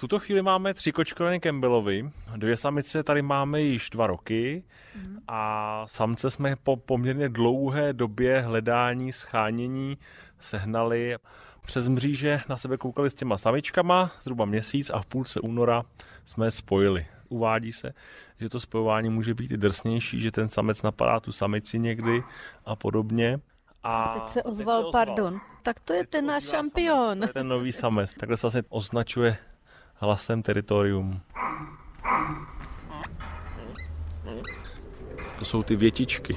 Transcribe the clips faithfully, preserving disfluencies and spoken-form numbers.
tuto chvíli máme tři kočkovany Campbellovy, dvě samice tady máme již dva roky mm. a samce jsme po poměrně dlouhé době hledání, schánění sehnali. Přes mříže na sebe koukali s těma samičkama, zhruba měsíc a v půlce února jsme je spojili. Uvádí se, že to spojování může být i drsnější, že ten samec napadá tu samici někdy a podobně. A teď se ozval, teď se ozval. Pardon. Tak to je teď ten náš šampion. Samec, to je ten nový samec. Takhle se vlastně označuje hlasem teritorium. To jsou ty větičky.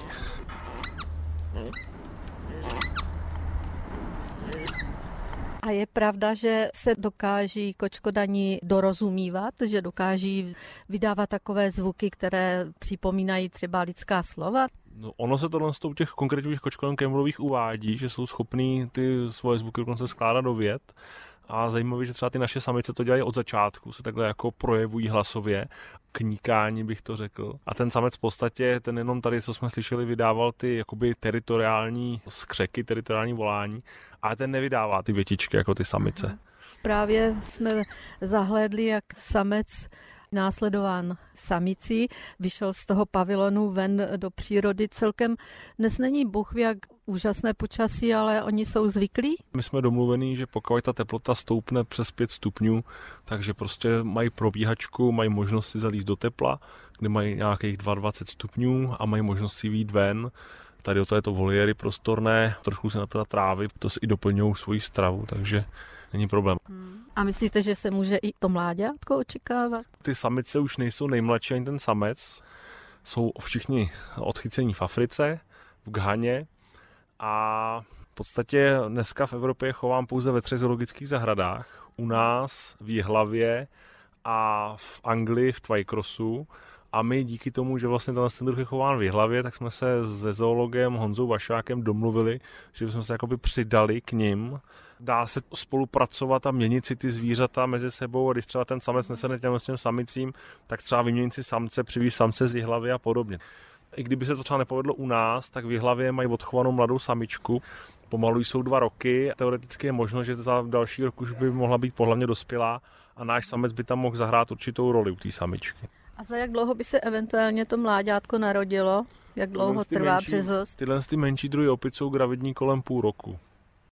A je pravda, že se dokáží kočkodani dorozumívat, že dokáží vydávat takové zvuky, které připomínají třeba lidská slova? No, ono se tohle z těch konkrétních kočkodan Campbellových uvádí, že jsou schopní ty svoje zvuky dokonce skládat do vět. A zajímavé, že třeba ty naše samice to dělají od začátku, se takhle jako projevují hlasově, kníkání bych to řekl. A ten samec v podstatě, ten jenom tady, co jsme slyšeli, vydával ty jakoby teritoriální skřeky, teritoriální volání, ale ten nevydává ty větičky jako ty samice. Právě jsme zahlédli, jak samec následován samicí, vyšel z toho pavilonu ven do přírody. Celkem dnes není bůh ví, jak úžasné počasí, ale oni jsou zvyklí. My jsme domluvení, že pokud ta teplota stoupne přes pět stupňů, takže prostě mají probíhačku, mají možnost si zalízt do tepla, kde mají nějakých dvacet dva stupňů a mají možnost si vyjít ven. Tady o to je to voliéry prostorné, trošku se na to trávy, to si i doplňují svoji stravu, takže není problém. Hmm. A myslíte, že se může i to mláďátko očekávat? Ty samice už nejsou nejmladší ani ten samec. Jsou všichni odchycení v Africe, v Ghaně a v podstatě dneska v Evropě chovám pouze ve třech zoologických zahradách. U nás v Jihlavě a v Anglii v Twycrossu. A my díky tomu, že vlastně ten druh je chován v Jihlavě, tak jsme se se zoologem Honzou Vašákem domluvili, že bychom se jakoby přidali k nim. Dá se spolupracovat a měnit si ty zvířata mezi sebou a když třeba ten samec nesene těm samicím, tak třeba vyměnit si samce, přivízt samce z Jihlavy a podobně. I kdyby se to třeba nepovedlo u nás, tak v Jihlavě mají odchovanou mladou samičku. Pomalu jsou dva roky. Teoreticky je možno, že za další rok už by mohla být pohlavně dospělá a náš samec by tam mohl zahrát určitou roli u té samičky. A za jak dlouho by se eventuálně to mláďátko narodilo? Jak dlouho trvá březost? Tyhle ty menší druhy opic jsou gravidní kolem půl roku.